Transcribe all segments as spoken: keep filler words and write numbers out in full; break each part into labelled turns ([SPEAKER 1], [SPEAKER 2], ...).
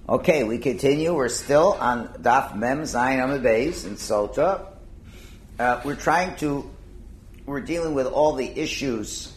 [SPEAKER 1] Okay, we continue. We're still on Daf Mem Zayin Amud Beis in Sota. Uh, we're trying to, we're dealing with all the issues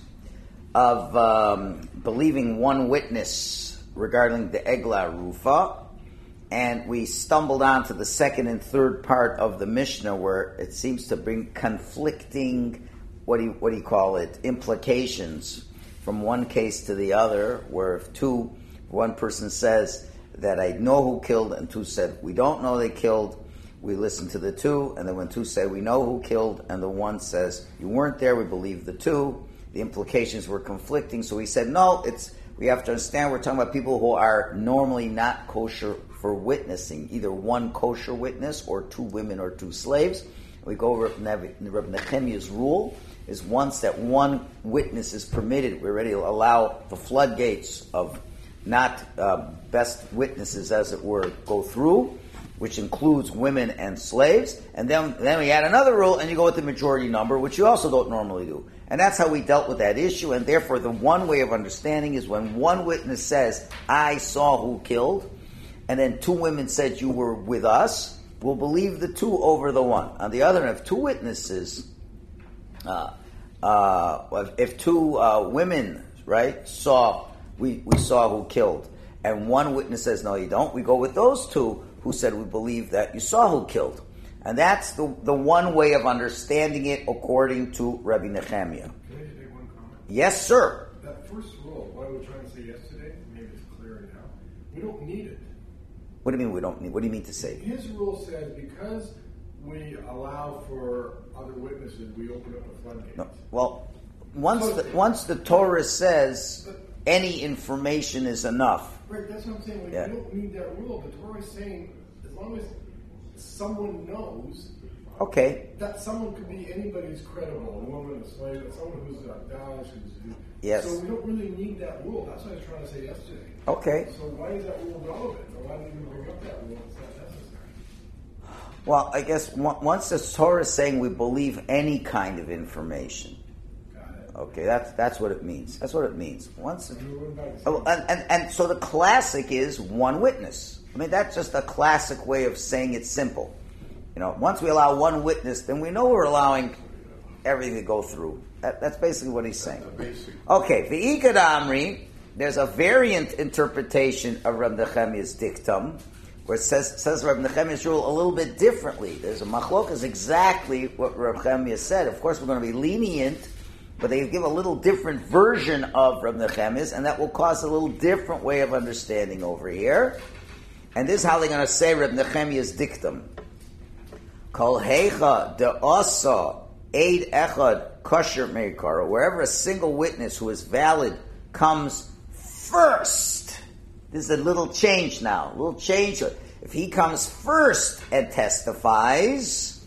[SPEAKER 1] of um, believing one witness regarding the Egla Rufa, and we stumbled on to the second and third part of the Mishnah where it seems to bring conflicting, what do you, what do you call it, implications from one case to the other, where if two, one person says that I know who killed, and two said we don't know they killed, we listen to the two, and then when two say we know who killed, and the one says you weren't there, we believe the two. The implications were conflicting, so we said no, it's we have to understand we're talking about people who are normally not kosher for witnessing, either one kosher witness or two women or two slaves. We go over Rabbi Nechemiah's rule is once that one witness is permitted, we're ready to allow the floodgates of not uh, best witnesses, as it were, go through, which includes women and slaves, and then then we add another rule, and you go with the majority number, which you also don't normally do. And that's how we dealt with that issue, and therefore the one way of understanding is when one witness says, I saw who killed, and then two women said you were with us, we'll believe the two over the one. On the other hand, if two witnesses, uh, uh, if two uh, women, right, saw We, we saw who killed, and one witness says, no, you don't, we go with those two who said we believe that you saw who killed. And that's the the one way of understanding it according to Rabbi Nechemiah.
[SPEAKER 2] Can I just make one comment?
[SPEAKER 1] Yes, sir.
[SPEAKER 2] That first rule, what I was trying to say yesterday, maybe it's clearer now, we don't need it.
[SPEAKER 1] What do you mean we don't need? What do you mean to say?
[SPEAKER 2] His rule says because we allow for other witnesses, we open up the floodgates.
[SPEAKER 1] No. Well, once the, once the Torah says
[SPEAKER 2] But,
[SPEAKER 1] any information is enough.
[SPEAKER 2] Right, that's what I'm saying. Like,
[SPEAKER 1] Yeah.
[SPEAKER 2] You don't need that rule. The Torah is saying as long as someone knows,
[SPEAKER 1] Okay.
[SPEAKER 2] that someone could be anybody who's credible, a woman, a slave, someone who's a Daesh, who's, who's
[SPEAKER 1] Yes.
[SPEAKER 2] So we don't really need that rule. That's what I was trying to say yesterday.
[SPEAKER 1] Okay.
[SPEAKER 2] So why is that rule relevant? Or why do you bring up that rule? It's not necessary.
[SPEAKER 1] Well, I guess one- once the Torah is saying we believe any kind of information. Okay, that's that's what it means. That's what it means. Once, oh, and, and and so the classic is one witness. I mean, that's just a classic way of saying it simple. You know, once we allow one witness, then we know we're allowing everything to go through. That, that's basically what he's saying. Okay, v'ikad amri. There's a variant interpretation of Reb Nechemiah's dictum, where it says says Reb Nechemiah's rule a little bit differently. There's a machlokas exactly what Reb Nechemiah said. Of course, we're going to be lenient, but they give a little different version of Reb Nechemiah's, and that will cause a little different way of understanding over here. And this is how they're going to say Reb Nechemiah's dictum. Kol heicha de asa eid echad kosher meikara. Wherever a single witness who is valid comes first. This is a little change now. A little change. If he comes first and testifies,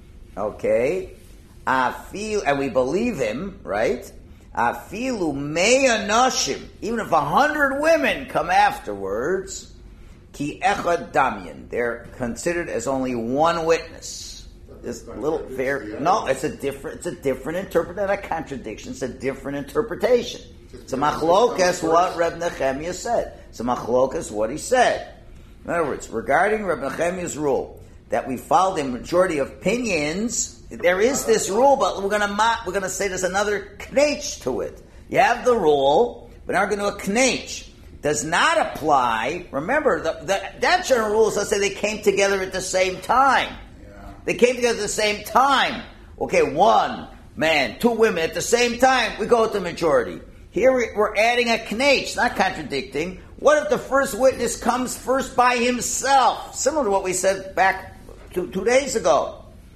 [SPEAKER 1] okay, Afilu, and we believe him, right? Afilu mea nashim, even if a hundred women come afterwards, ki echad damyan, they're considered as only one witness. This little fair, no, it's a different, it's a different interpretation, not a contradiction. It's a different interpretation. It's a machlokas what Reb Nechemiah said. It's a machlokas what he said. In other words, regarding Reb Nechemiah's rule that we followed the majority of opinions. There is this rule, but we're going to we're going to say there's another knetch to it. You have the rule, but now we're going to do a knetch. Does not apply. Remember, the, the, that general rule is, let's say they came together at the same time. Yeah. They came together at the same time. Okay, one man, two women at the same time. We go with the majority. Here we're adding a knetch, not contradicting. What if the first witness comes first by himself? Similar to what we said back two, two days ago.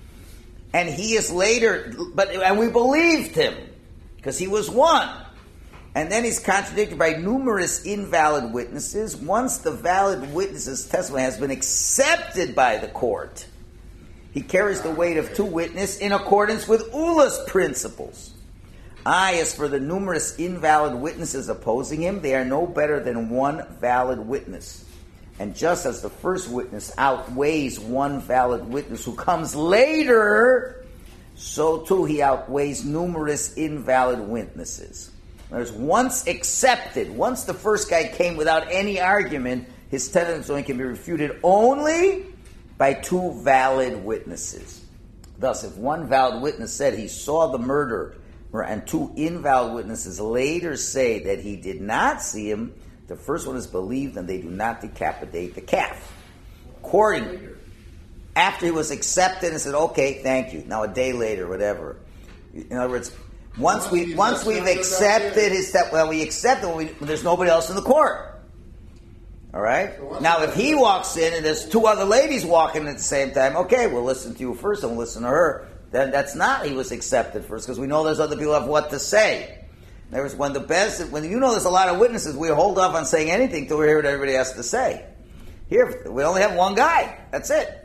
[SPEAKER 1] And he is later, but and we believed him because he was one. And then he's contradicted by numerous invalid witnesses. Once the valid witness's testimony has been accepted by the court, he carries the weight of two witnesses in accordance with Ula's principles. I, as for the numerous invalid witnesses opposing him, they are no better than one valid witness. And just as the first witness outweighs one valid witness who comes later, so too he outweighs numerous invalid witnesses. There's once accepted, once the first guy came without any argument, his testimony can be refuted only by two valid witnesses. Thus, if one valid witness said he saw the murder, and two invalid witnesses later say that he did not see him, the first one is believed and they do not decapitate the calf. Accordingly, after he was accepted and said, okay, thank you. Now a day later, whatever. In other words, once we once we've accepted his step, well, we accept it when, we, when there's nobody else in the court. All right. Now, if he walks in and there's two other ladies walking at the same time, okay, we'll listen to you first and we'll listen to her. Then that's not he was accepted first because we know there's other people who have what to say. In other words, when the best, when you know there's a lot of witnesses, we hold off on saying anything till we hear what everybody has to say. Here, we only have one guy. That's it.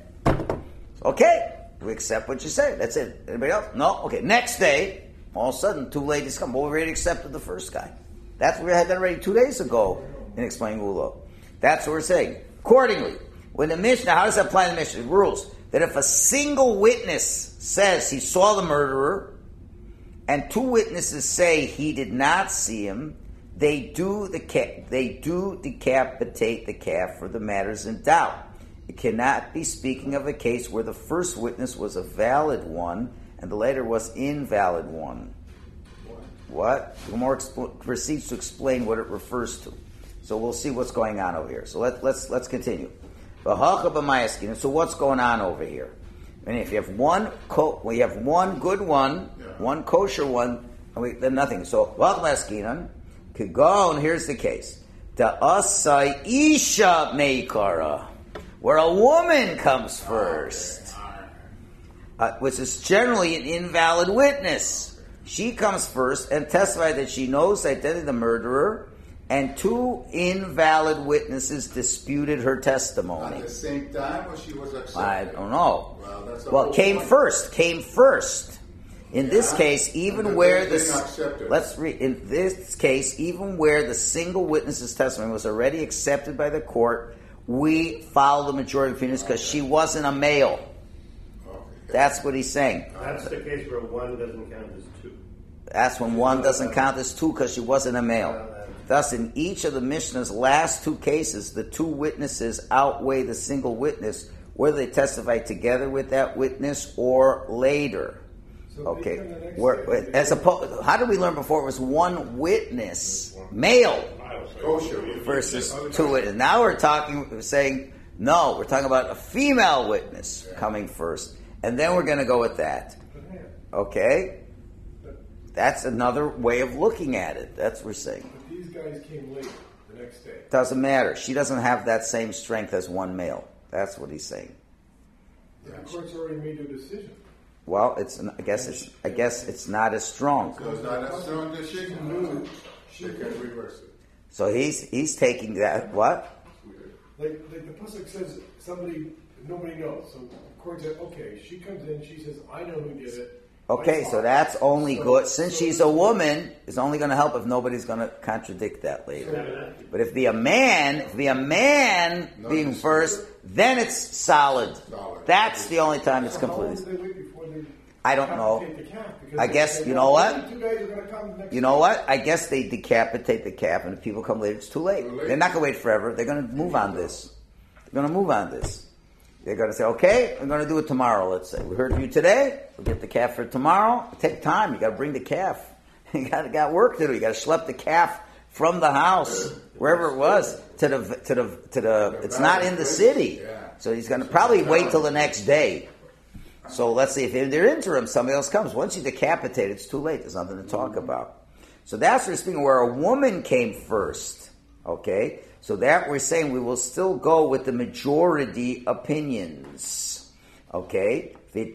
[SPEAKER 1] Okay, we accept what you say. That's it. Anybody else? No? Okay. Next day, all of a sudden, two ladies come. Well, we already accepted the first guy. That's what we had that already two days ago in explaining Ulo. That's what we're saying. Accordingly, when the Mishnah, how does that apply to the Mishnah? It rules that if a single witness says he saw the murderer, and two witnesses say he did not see him, they do the ca- they do decapitate the calf for the matters in doubt. It cannot be speaking of a case where the first witness was a valid one and the later was invalid one. What? The Gemara expl- proceeds to explain what it refers to. So we'll see what's going on over here. So let, let's let's continue. So what's going on over here? And if you have one, co- well, you have one good one, yeah. one kosher one, and we, then nothing. So Vachmaskinan could go, and here's the case: the asai isha meikara, where a woman comes first, uh, which is generally an invalid witness. She comes first and testifies that she knows the identity of the murderer, and two invalid witnesses disputed her testimony.
[SPEAKER 3] At the same time, or she was accepted?
[SPEAKER 1] I don't know.
[SPEAKER 3] Well, that's a
[SPEAKER 1] well came
[SPEAKER 3] point.
[SPEAKER 1] first. Came first. In yeah. this case, even where
[SPEAKER 3] the
[SPEAKER 1] let's read. In this case, even where the single witness's testimony was already accepted by the court, we follow the majority opinions because she wasn't a male.
[SPEAKER 3] Okay.
[SPEAKER 1] That's what he's saying.
[SPEAKER 4] That's the case where one doesn't count as two.
[SPEAKER 1] That's when one doesn't count as two because she wasn't a male. Thus, in each of the Mishnah's last two cases, the two witnesses outweigh the single witness, whether they testify together with that witness or later.
[SPEAKER 2] So
[SPEAKER 1] okay. Where, as opposed, how did we learn before? It was one witness, male, versus two witnesses. Now we're talking, we're saying, no, we're talking about a female witness coming first, and then we're going to go with that. Okay? That's another way of looking at it. That's what we're saying.
[SPEAKER 2] But these guys came late the next day.
[SPEAKER 1] Doesn't matter. She doesn't have that same strength as one male. That's what he's saying.
[SPEAKER 2] The court's already made their decision.
[SPEAKER 1] Well, it's. I guess it's. I guess it's not as strong.
[SPEAKER 3] So it's not as strong as she can do. She can reverse it.
[SPEAKER 1] So he's he's taking that. What?
[SPEAKER 2] Like, like the pasuk says, somebody nobody knows. So the court said, okay, she comes in, she says, I know who did it.
[SPEAKER 1] Okay, so that's only good. Since she's a woman, it's only going to help if nobody's going to contradict that later. But if be a man, if be a man being first, then it's solid. That's the only time it's completely. I don't know. I guess, you know what? You know what? I guess they decapitate the calf and if people come later, it's too late. They're not going to wait forever. They're going to move on this. They're going to move on this. They're going to say, okay, we're going to do it tomorrow, let's say. We heard from you today. We'll get the calf for tomorrow. Take time. You got to bring the calf. You got got work to do. You got to schlep the calf from the house, wherever it was, to the, to the, to the, it's not in the city. So he's going to probably wait till the next day. So let's see if in their interim somebody else comes. Once you decapitate, it's too late. There's nothing to talk about. So that's what we're speaking where a woman came first. Okay? So that we're saying we will still go with the majority opinions. Okay?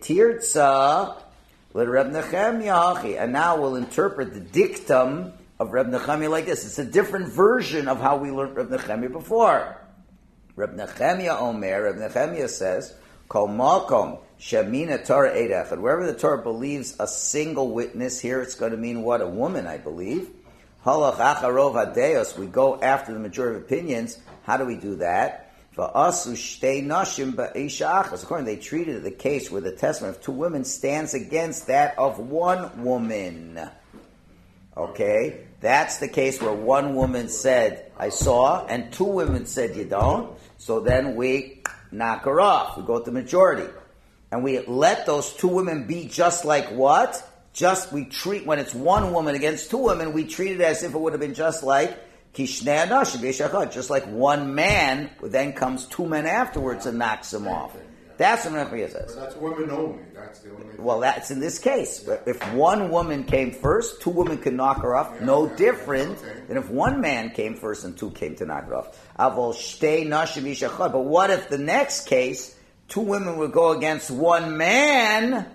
[SPEAKER 1] V'tirtza l'Reb Nechemia, and now we'll interpret the dictum of Reb Nechemia like this. It's a different version of how we learned Reb Nechemia before. Reb Nechemia Omer, Reb Nechemia says, Kol makom shemina Torah eid echad. Wherever the Torah believes a single witness, here it's going to mean what? A woman, I believe. Halach acharov hadeos, we go after the majority of opinions. How do we do that? Va'asu shtei nashim ba'isha achas. According, they treated the case where the testimony of two women stands against that of one woman. Okay? that's the case where one woman said, I saw, and two women said, you don't, so then we knock her off. We go with the majority. And we let those two women be just like what? Just, we treat, when it's one woman against two women, we treat it as if it would have been just like Kishnei Anashim B'Shachar, just like one man, then comes two men afterwards and knocks him off. That's what Rabbi says.
[SPEAKER 3] But that's women only. That's the only.
[SPEAKER 1] Well, that's in this case. Yeah. If one woman came first, two women could knock her off. Yeah, no yeah, different okay. than if one man came first and two came to knock her off. Avol shtei nashim yishachar. But what if the next case, two women would go against one man?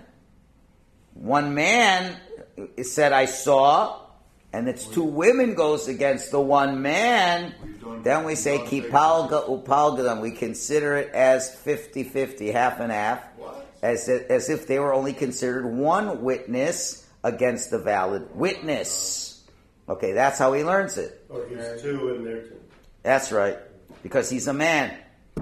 [SPEAKER 1] One man said, "I saw," and it's two women goes against the one man. Then we say kipalga upalga. We consider it as fifty-fifty, half and half, as as if they were only considered one witness against the valid witness. Okay, that's how he learns it.
[SPEAKER 4] Or he's two and they're two.
[SPEAKER 1] That's right, because he's a man.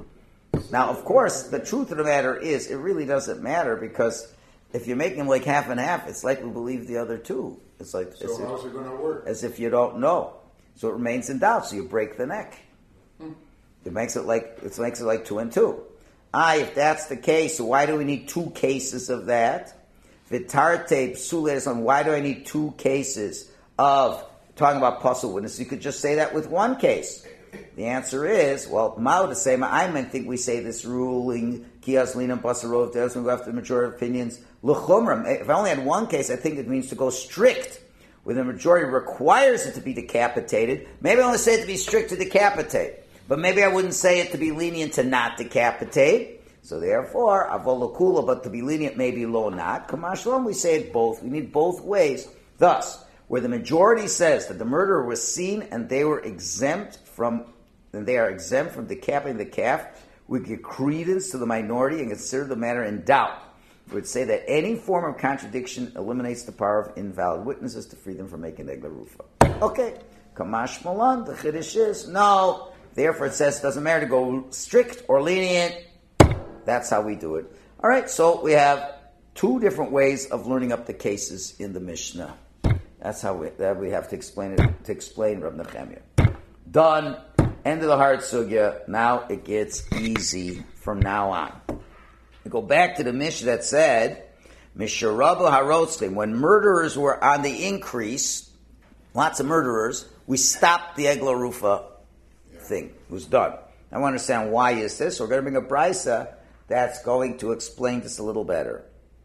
[SPEAKER 1] Now, of course, the truth of the matter is, it really doesn't matter, because if you make him like half and half, it's like we believe the other two. It's like
[SPEAKER 3] so. How's
[SPEAKER 1] if,
[SPEAKER 3] it going to work?
[SPEAKER 1] As if you don't know. So it remains in doubt. So you break the neck. Hmm. It makes it like it makes it like two and two. Ah, if that's the case, so why do we need two cases of that? Vitarte psules. Why do I need two cases of talking about puzzle witness? You could just say that with one case. The answer is, well, Mao to say, I meant think we say this ruling kias lina pasarov does we go after the majority of opinions. L'chumram. If I only had one case, I think it means to go strict. When the majority requires it to be decapitated, maybe I only say it to be strict to decapitate. But maybe I wouldn't say it to be lenient to not decapitate. So therefore, avolokula, but to be lenient maybe lo not. Kamashlam, we say it both. We need both ways. Thus, where the majority says that the murderer was seen and they were exempt from, and they are exempt from decapitating the calf, we give credence to the minority and consider the matter in doubt. We would say that any form of contradiction eliminates the power of invalid witnesses to free them from making egla rufa. Okay, kamash malan, the chiddush is, no, therefore it says it doesn't matter to go strict or lenient. That's how we do it. All right, so we have two different ways of learning up the cases in the Mishnah. That's how we, that we have to explain it, to explain Rav Nechemia. Done. End of the hard sugya. Now it gets easy from now on. We go back to the Mishnah that said, Misharabu harotzlim, when murderers were on the increase, lots of murderers, we stopped the egla rufa thing. It was done. I want to understand why is this. We're going to bring a brisa that's going to explain this a little better.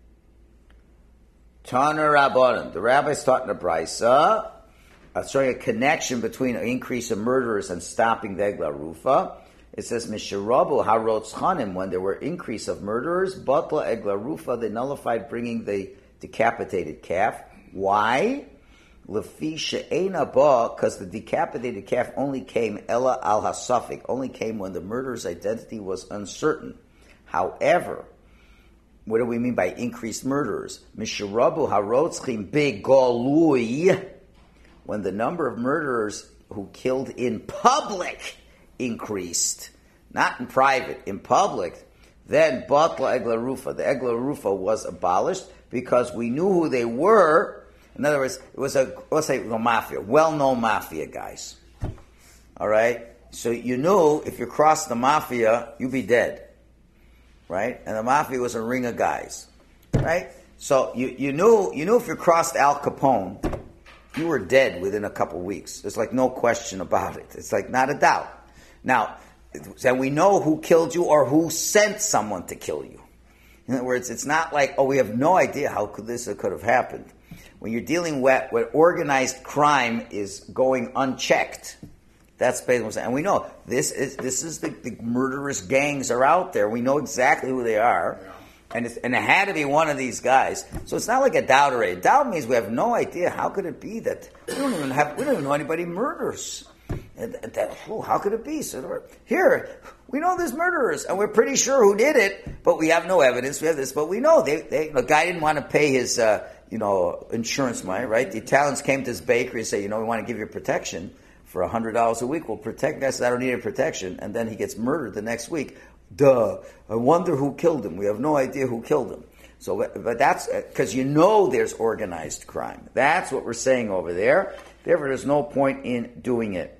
[SPEAKER 1] Tana Rabbanan, the rabbis taught in the brisa, uh, showing a connection between an increase of murderers and stopping the egla rufa. It says, Misharabu harotz chanim, when there were increase of murderers, batla egla rufa, they nullified bringing the decapitated calf. Why? Lefi she'ena ba, because the decapitated calf only came, ella al hasafik, only came when the murderer's identity was uncertain. However, what do we mean by increased murderers? Misharabu harotzchim begolui, when the number of murderers who killed in public increased, not in private, in public, then batla egla rufa, the egla rufa was abolished because we knew who they were. In other words, it was a, let's say, a mafia, well-known mafia guys. All right? So you knew if you crossed the mafia, you'd be dead. Right? And the mafia was a ring of guys. Right? So you, you knew you knew if you crossed Al Capone, you were dead within a couple of weeks. There's like no question about it. It's like not a doubt. Now, and we know who killed you or who sent someone to kill you. In other words, it's not like, oh, we have no idea how could this could have happened. When you're dealing with, with organized crime is going unchecked. That's basically what I'm saying. And we know this is this is the, the murderous gangs are out there. We know exactly who they are. Yeah. And, it's, and it had to be one of these guys. So it's not like a doubt or a doubt means we have no idea. How could it be that we don't even have we don't even know anybody murders? And that, oh, how could it be? So here we know there's murderers, and we're pretty sure who did it, but we have no evidence. We have this, but we know they, they the guy didn't want to pay his uh, you know insurance money, right? The Italians came to his bakery and say, you know, we want to give you protection for a hundred dollars a week. We'll protect. The guy says, I don't need any protection, and then he gets murdered the next week. Duh! I wonder who killed him. We have no idea who killed him. So, but that's because you know there's organized crime. That's what we're saying over there. Therefore, there's no point in doing it.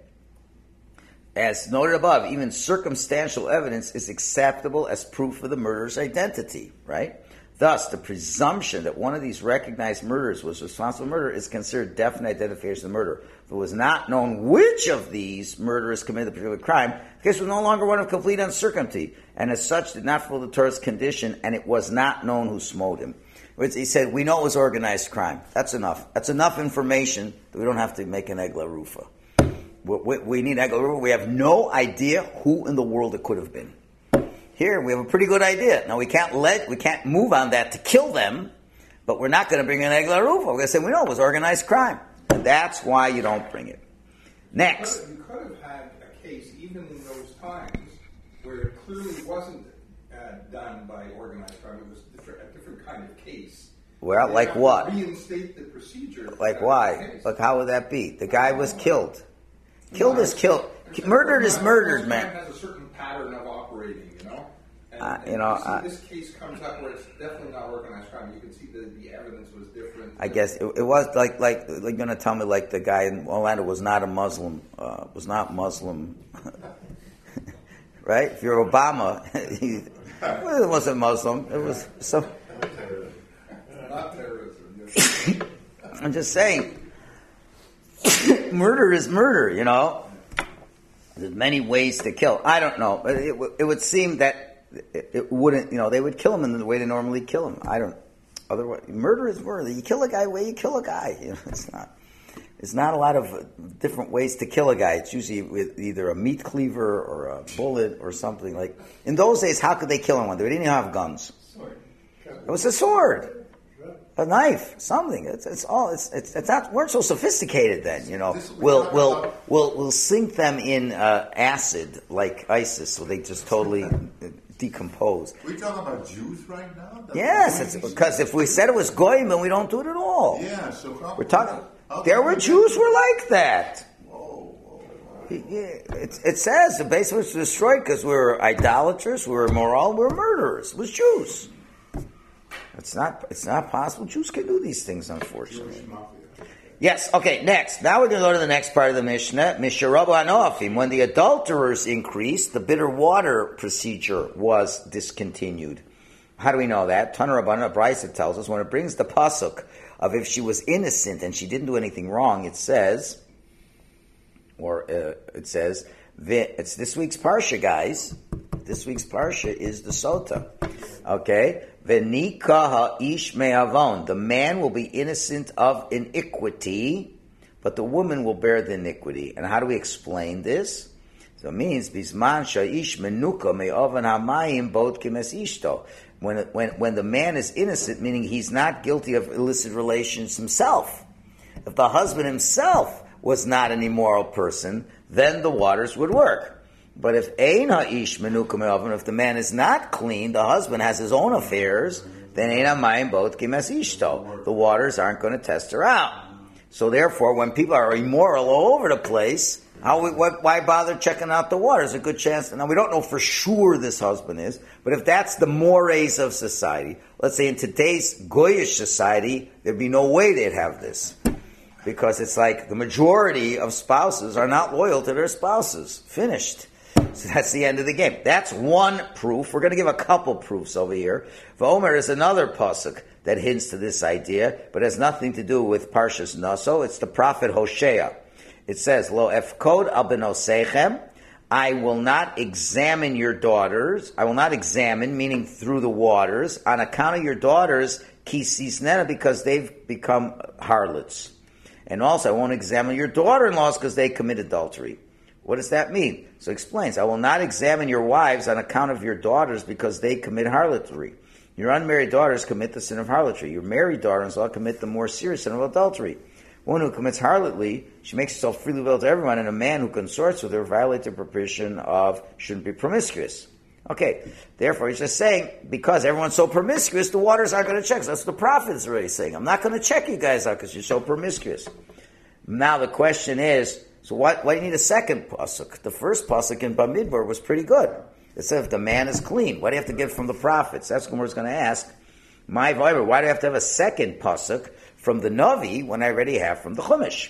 [SPEAKER 1] As noted above, even circumstantial evidence is acceptable as proof of the murderer's identity, right? Thus, the presumption that one of these recognized murderers was responsible for murder is considered definite identification of the murderer. If it was not known which of these murderers committed the particular crime, the case was no longer one of complete uncertainty, and as such did not fulfill the Torah's condition, and it was not known who smote him. He said, we know it was organized crime. That's enough. That's enough information that we don't have to make an egla rufa. We, we need egla rufa. We have no idea who in the world it could have been. Here, we have a pretty good idea. Now, we can't let, we can't move on that to kill them, but we're not going to bring an egla rufa. We're going to say, we know it was organized crime. And that's why you don't bring it. Next.
[SPEAKER 3] You could have had a case, even in those times, where it clearly wasn't uh, done by organized crime. It was different, a different kind of case.
[SPEAKER 1] Well,
[SPEAKER 3] They
[SPEAKER 1] like
[SPEAKER 3] have to
[SPEAKER 1] what?
[SPEAKER 3] Reinstate the procedure. for
[SPEAKER 1] Like
[SPEAKER 3] that
[SPEAKER 1] why?
[SPEAKER 3] case.
[SPEAKER 1] Like how would that be? The guy was killed. Killed is killed. Murdered is murdered, man.
[SPEAKER 3] It has a certain pattern of operating, you know? And,
[SPEAKER 1] Uh,
[SPEAKER 3] and
[SPEAKER 1] you know,
[SPEAKER 3] see
[SPEAKER 1] uh,
[SPEAKER 3] this case comes up where it's definitely not organized crime. You can see that the evidence was different.
[SPEAKER 1] I guess it, it was like like they're going to tell me like the guy in Orlando was not a Muslim, uh, was not Muslim, right? If you're Obama, he well, it wasn't Muslim. It was so.
[SPEAKER 3] Not terrorism. Yes.
[SPEAKER 1] I'm just saying, murder is murder. You know, there's many ways to kill. I don't know, but it, w- it would seem that it, it wouldn't. You know, they would kill him in the way they normally kill him. I don't. Otherwise, murder is murder. You kill a guy, way you kill a guy. You know, it's not. It's not a lot of different ways to kill a guy. It's usually with either a meat cleaver or a bullet or something like. In those days, how could they kill anyone? They didn't have guns. It was a sword, a knife, something. It's, it's all. It's, it's it's not. Weren't so sophisticated then. You know, we'll we'll we'll we'll sink them in uh, acid like ISIS, so they just totally decompose.
[SPEAKER 5] We're talking about Jews right now? That's
[SPEAKER 1] Yes, it's because if we said it was goyim, then we don't do it at all.
[SPEAKER 5] Yeah, so how,
[SPEAKER 1] We're talking.
[SPEAKER 5] how
[SPEAKER 1] There
[SPEAKER 5] can
[SPEAKER 1] were
[SPEAKER 5] we-
[SPEAKER 1] Jews were like that.
[SPEAKER 5] Whoa, whoa, whoa.
[SPEAKER 1] Yeah, it, it says the base was destroyed because we were idolaters, we were immoral, we were murderers. It was Jews. It's not. It's not possible. Jews can do these things, unfortunately.
[SPEAKER 5] Jewish mafia.
[SPEAKER 1] Yes. Okay. Next. Now we're going to go to the next part of the Mishnah. Misharabu Anoafim. When the adulterers increased, the bitter water procedure was discontinued. How do we know that? Tanur Rabbanan Brisa tells us when it brings the pasuk of if she was innocent and she didn't do anything wrong, it says, or uh, it says, it's this week's parsha, guys. This week's parsha is the Sota. Okay? V'nikaha ish me'avon. The man will be innocent of iniquity, but the woman will bear the iniquity. And how do we explain this? So it means, bisman sha'ish menuka me'avan hamayim bod kimes ishto. When, when, when the man is innocent, meaning he's not guilty of illicit relations himself. If the husband himself was not an immoral person, then the waters would work. But if ein ha'ish menuka me'avan, if the man is not clean, the husband has his own affairs, then ein hamayim bod kimes ishto. The waters aren't going to test her out. So therefore, when people are immoral all over the place, how we, what, why bother checking out the water? There's a good chance. Now, we don't know for sure this husband is, but if that's the mores of society, let's say in today's Goyish society, there'd be no way they'd have this. Because it's like the majority of spouses are not loyal to their spouses. Finished. So that's the end of the game. That's one proof. We're going to give a couple proofs over here. V'omer is another pasuk that hints to this idea, but has nothing to do with Parshas Naso. It's the prophet Hosea. It says, Lo efkod al benosechem, I will not examine your daughters. I will not examine, meaning through the waters, on account of your daughters, kisisnena, because they've become harlots. And also, I won't examine your daughter-in-laws because they commit adultery. What does that mean? So it explains, I will not examine your wives on account of your daughters because they commit harlotry. Your unmarried daughters commit the sin of harlotry. Your married daughters-in-law commit the more serious sin of adultery. One who commits harlotry, she makes herself freely available to everyone, and a man who consorts with her violates the prohibition of shouldn't be promiscuous. Okay, therefore he's just saying, because everyone's so promiscuous, the waters aren't going to check. So that's what the prophet is already saying. I'm not going to check you guys out because you're so promiscuous. Now the question is, so why, why do you need a second pasuk? The first pasuk in Bamidbar was pretty good. It said if the man is clean, what do you have to get from the prophets? That's what we're going to ask. My Viber, why do I have to have a second pasuk from the Navi when I already have from the Chumash?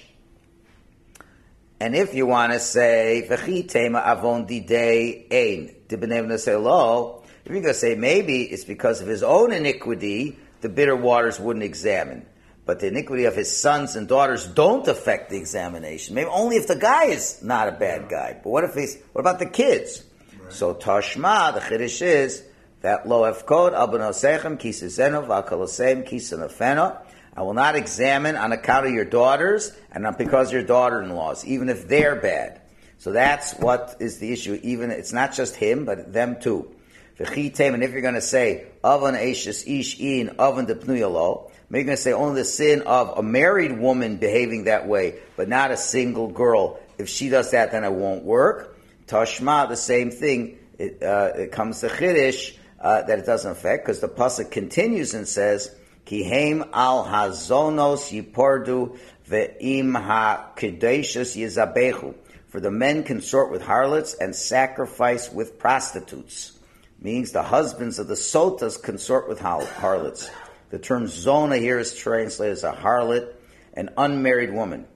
[SPEAKER 1] And if you want to say, V'chi tema avon didei ein, dibnev say lo, if you're going to say maybe it's because of his own iniquity, the bitter waters wouldn't examine. But the iniquity of his sons and daughters don't affect the examination. Maybe only if the guy is not a bad guy. But what if he's, what about the kids? Right. So Tashma, the Chiddush is that lo efkod al benosechem kisizenu v'akolosem kisanafena. I will not examine on account of your daughters and not because of your daughter-in-laws, even if they're bad. So that's what is the issue. Even it's not just him, but them too. And if you're going to say avan eishes ish in avan depnuyalo, maybe you're going to say only the sin of a married woman behaving that way, but not a single girl. If she does that, then it won't work. Tashma, the same thing. It, uh, it comes to Chiddush uh, that it doesn't affect, because the pasuk continues and says, Kihem al hazonos yipordu ve'im ha-kedeshus yizabechu. For the men consort with harlots and sacrifice with prostitutes. Means the husbands of the sotas consort with harlots. The term zona here is translated as a harlot, an unmarried woman.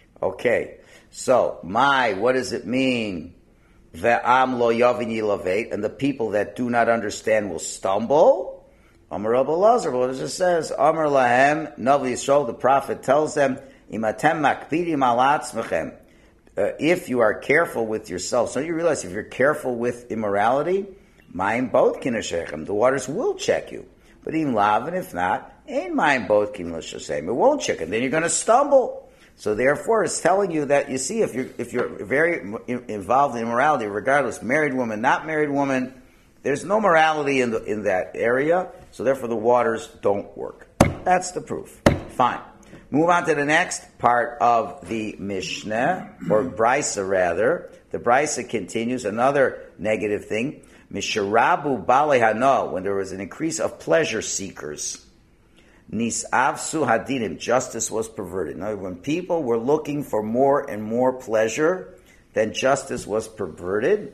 [SPEAKER 1] Okay, so, my, what does it mean? Ve'am lo yavin yilavet, and the people that do not understand will stumble. Amar Rabbi Lazar, what does it says? Amar lahem, Navi Yisrael, the prophet tells them, Imatem makpidim al atzmechem. If you are careful with yourself, so you realize if you're careful with immorality, mayim both kinashechem, the waters will check you. But even lav, and if not, ain't mayim both kinashechem, it won't check, and then you're going to stumble. So therefore, it's telling you that, you see, if you're, if you're very involved in immorality, regardless, married woman, not married woman, there's no morality in the, in that area, so therefore the waters don't work. That's the proof. Fine. Move on to the next part of the Mishnah, or Brisa rather. The Brisa continues, another negative thing. Misharabu bale hano, when there was an increase of pleasure seekers. Nisavsu hadinim, justice was perverted. Now, when people were looking for more and more pleasure, then justice was perverted.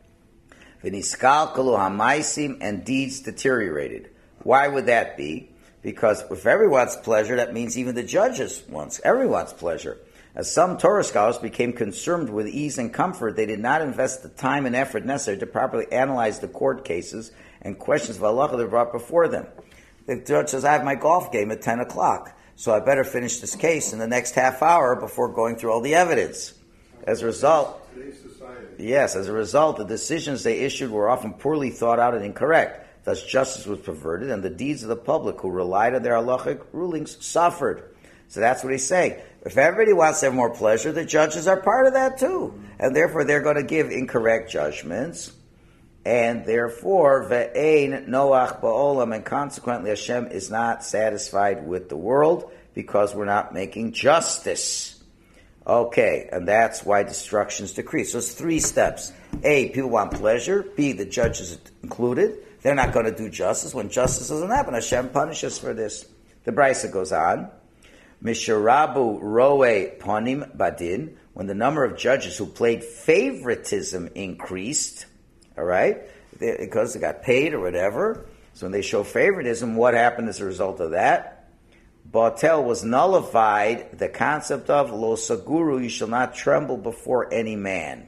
[SPEAKER 1] V'niskalkalu hamaisim, and deeds deteriorated. Why would that be? Because if everyone's pleasure, that means even the judges wants everyone's pleasure. As some Torah scholars became concerned with ease and comfort, they did not invest the time and effort necessary to properly analyze the court cases and questions of halacha that were brought before them. The judge says, I have my golf game at ten o'clock, so I better finish this case in the next half hour before going through all the evidence. As a result, yes, as a result, the decisions they issued were often poorly thought out and incorrect. Thus, justice was perverted, and the deeds of the public who relied on their halachic rulings suffered. So that's what he's saying. If everybody wants to have more pleasure, the judges are part of that too. And therefore, they're going to give incorrect judgments. And therefore, ve'ein noach ba'olam, and consequently Hashem is not satisfied with the world because we're not making justice. Okay, and that's why destructions decrease. So it's three steps. A, people want pleasure. B, the judges included. They're not going to do justice. When justice doesn't happen, Hashem punishes for this. The Brisa goes on. Misharabu roe panim badin, when the number of judges who played favoritism increased, all right, they, because they got paid or whatever. So when they show favoritism, what happened as a result of that? Batel was nullified, the concept of lo saguru, you shall not tremble before any man.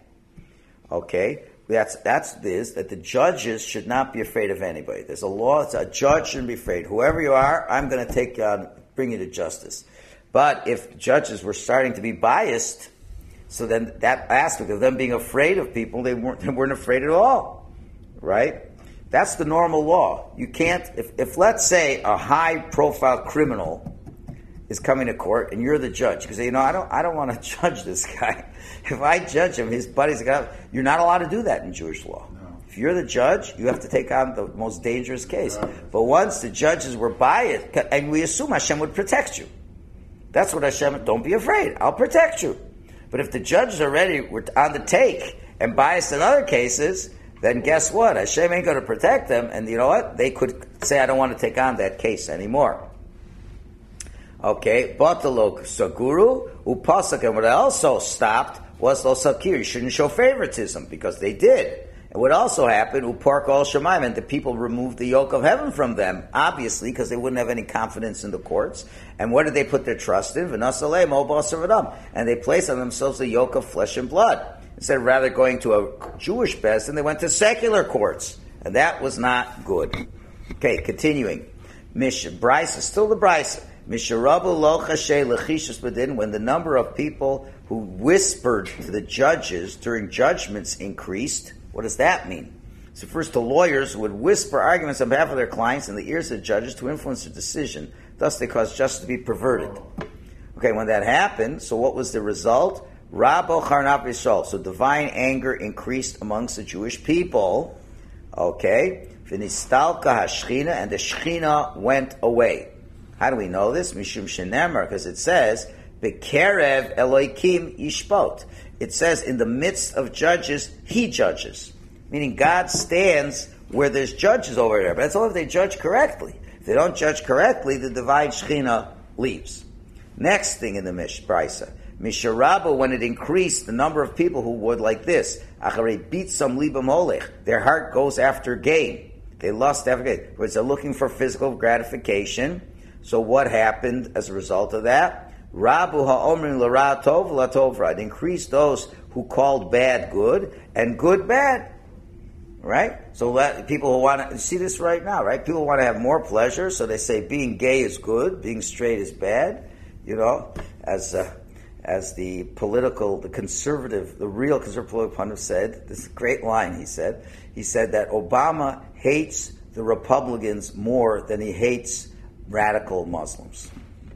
[SPEAKER 1] Okay, that's that's this, that the judges should not be afraid of anybody. There's a law, it's a judge shouldn't be afraid. Whoever you are, I'm going to take you on, bring you to justice. But if judges were starting to be biased, so then that aspect of them being afraid of people, they weren't, they weren't afraid at all, right? That's the normal law. You can't, if, if let's say a high-profile criminal is coming to court and you're the judge, because you know I don't, I don't want to judge this guy. If I judge him, his buddies are going to, you're not allowed to do that in Jewish law. No. If you're the judge, you have to take on the most dangerous case. No. But once the judges were biased, and we assume Hashem would protect you. That's what Hashem, don't be afraid, I'll protect you. But if the judges already were on the take and biased in other cases, then guess what? Hashem ain't going to protect them, and you know what? They could say, I don't want to take on that case anymore. Okay, Batalok Saguru, Upasak, and what also stopped was Lo Sakir. You shouldn't show favoritism, because they did. And what also happened, Upark al Shemaim, and the people removed the yoke of heaven from them, obviously, because they wouldn't have any confidence in the courts. And what did they put their trust in? V'nasalei mo basar v'dam. And they placed on themselves the yoke of flesh and blood. Instead of rather going to a Jewish best, and they went to secular courts. And that was not good. Okay, continuing. Mish Brisa, still the Brisa. Misharabu lo chashay lechishus b'din, when the number of people who whispered to the judges during judgments increased. What does that mean? So first, the lawyers would whisper arguments on behalf of their clients in the ears of the judges to influence their decision. Thus, they caused justice to be perverted. Okay, when that happened, so what was the result? Rabo charnap yisrael. So divine anger increased amongst the Jewish people. Okay, v'nistalka hashchina, and the shchina went away. How do we know this? Mishum shenemar, because it says, Bekerev Eloikim Yishpot. It says, in the midst of judges, he judges. Meaning God stands where there's judges over there. But that's only if they judge correctly. If they don't judge correctly, the divine Shekhinah leaves. Next thing in the Mish, Brisa. Misharabu, when it increased the number of people who would like this, Acharei beat some libam holech. Their heart goes after gain. They lust after gain. Because they're looking for physical gratification. So what happened as a result of that? Rabu ha'omrin l'ra tov l'tovra. It increased those who called bad good and good bad. Right? So let, people who want to see this right now, right? People want to have more pleasure, so they say being gay is good, being straight is bad. You know, as uh, as the political, the conservative, the real conservative political pundit said, this is a great line he said. He said that Obama hates the Republicans more than he hates radical Muslims.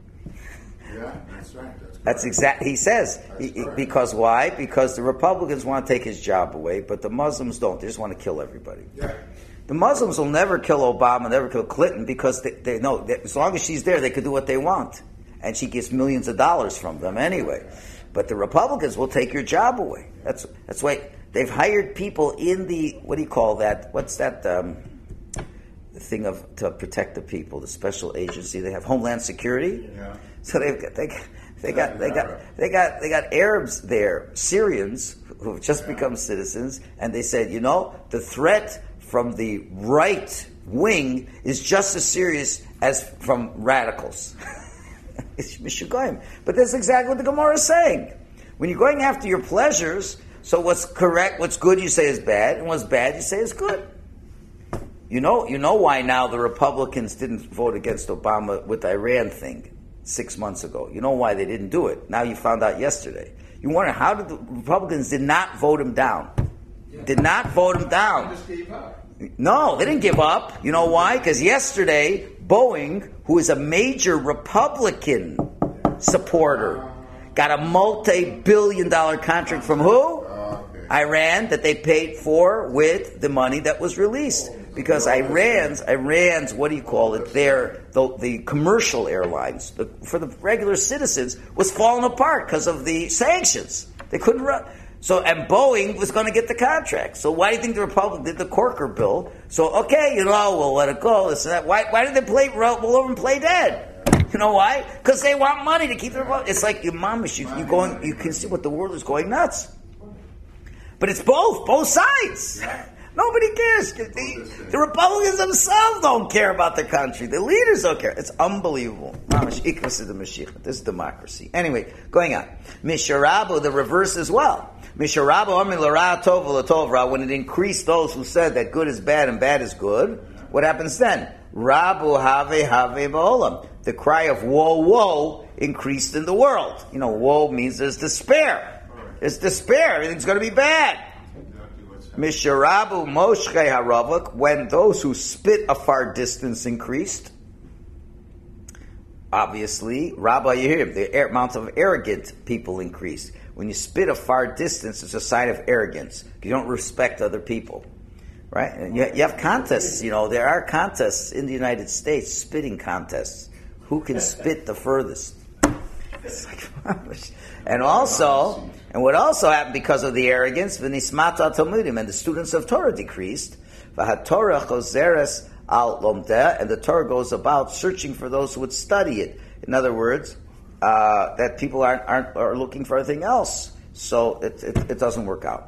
[SPEAKER 5] Yeah, that's right. That's,
[SPEAKER 1] that's exact. He says he, because why? Because the Republicans want to take his job away, but the Muslims don't. They just want to kill everybody.
[SPEAKER 5] Yeah.
[SPEAKER 1] The Muslims will never kill Obama, never kill Clinton, because they, they know that as long as she's there, they can do what they want, and she gets millions of dollars from them anyway. But the Republicans will take your job away. That's that's why they've hired people in the what do you call that? What's that? Um, the thing of to protect the people, the special agency. They have Homeland Security.
[SPEAKER 5] Yeah. So
[SPEAKER 1] they've got they, they got they got they got they got Arabs there, Syrians who've just yeah. become citizens, and they said, you know, the threat from the right wing is just as serious as from radicals. It's Mishugoyim. But that's exactly what the Gemara is saying. When you're going after your pleasures, so what's correct, what's good you say is bad, and what's bad you say is good. You know, you know why now the Republicans didn't vote against Obama with the Iran thing six months ago. You know why they didn't do it. Now you found out yesterday. You wonder how did the Republicans did not vote him down? Yeah. Did not vote him down.
[SPEAKER 3] They just gave up.
[SPEAKER 1] No, they didn't give up. You know why? Because yesterday, Boeing, who is a major Republican supporter, got a multi-billion dollar contract from who?
[SPEAKER 5] Okay.
[SPEAKER 1] Iran, that they paid for with the money that was released. Because Iran's, Iran's, what do you call it? Their the, the commercial airlines the, for the regular citizens was falling apart because of the sanctions. They couldn't run. So and Boeing was going to get the contract. So why do you think the Republic did the Corker bill? So okay, you know, we'll let it go. This and that. Why? Why did they play roll over and play dead? You know why? Because they want money to keep their. It's like your mamish. You, you going. You can see what the world is going nuts. But it's both, both sides. Nobody cares. The, the Republicans themselves don't care about the country. The leaders don't care. It's unbelievable. Mamash ikvas is the Mashiach. This is democracy. Anyway, going on. Misharabu, the reverse as well. Misharabu amin l'ra tov l'tovra. When it increased those who said that good is bad and bad is good, what happens then? Rabu have have ba'olam. The cry of woe, woe increased in the world. You know, woe means there's despair. There's despair. Everything's going to be bad. Misharabu moshchei haravuk, when those who spit a far distance increased, obviously, Rabbi Yehirim, the amount of arrogant people increased. When you spit a far distance, it's a sign of arrogance. You don't respect other people, right? And you, you have contests. You know, there are contests in the United States, spitting contests. Who can spit the furthest? It's like, and also, and what also happened because of the arrogance, v'nismata talmudim, and the students of Torah decreased. V'hatorah choseres al lomdeh, and the Torah goes about searching for those who would study it. In other words, uh, that people aren't, aren't are looking for anything else, so it, it, it doesn't work out.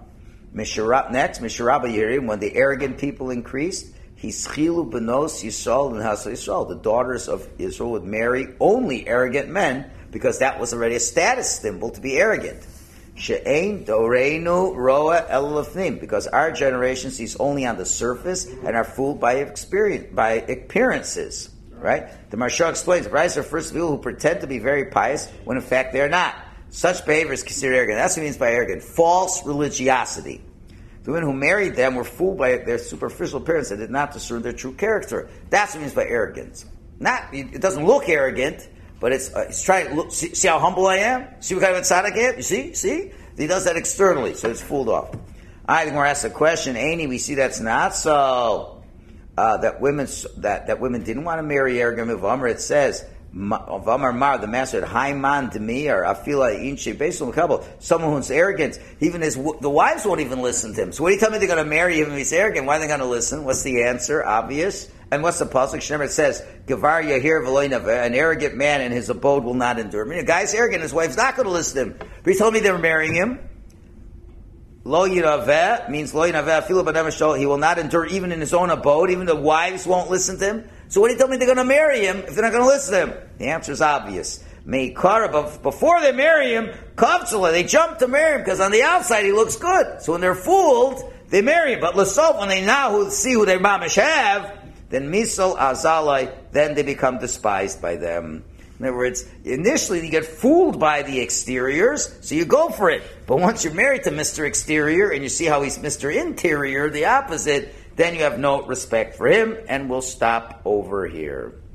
[SPEAKER 1] Mishra, next, Mishraba Yerim, when the arrogant people increased, Hischilu Benos Yisrael and Hasa Yisrael. The daughters of Israel would marry only arrogant men because that was already a status symbol to be arrogant. She'ein Doreinu Roa Elafnim, because our generation sees only on the surface and are fooled by experience, by appearances. Right? The Maharsha explains, the rise are first people who pretend to be very pious when in fact they are not. Such behavior is considered arrogant. That's what it means by arrogant. False religiosity. The women who married them were fooled by their superficial appearance and did not discern their true character. That's what it means by arrogance. Not, it doesn't look arrogant, but it's, uh, it's trying to look, see, see how humble I am? See what kind of a tzaddik I am? You see? See? He does that externally, so it's fooled off. I think we're asked a question, Aini, we see that's not so. Uh, that women that, that women didn't want to marry arrogant Vamar. It says, Vamar Mar, the master said, Haiman to me, or Afila Inche, based on the couple, someone who's arrogant, even his the wives won't even listen to him. So what do you tell me they're going to marry him if he's arrogant? Why are they going to listen? What's the answer? Obvious. And what's the pasuk? Shemar, it says, Gavar Yahir V'loinaveh, an arrogant man in his abode will not endure. I mean, a guy's arrogant, his wife's not going to listen to him. But he told me they were marrying him. Lo Yiraveh means Lo Yiraveh Afilu B'nei Mishol. He will not endure even in his own abode. Even the wives won't listen to him. So what do you tell me they're going to marry him if they're not going to listen to him? The answer is obvious. Meikara, but before they marry him, Kavtzala, they jump to marry him because on the outside he looks good. So when they're fooled, they marry him. But L'sof, when they now see who their mamish have, then Misal Azalai, then they become despised by them. In other words, initially you get fooled by the exteriors, so you go for it. But once you're married to Mister Exterior and you see how he's Mister Interior, the opposite, then you have no respect for him, and we'll stop over here.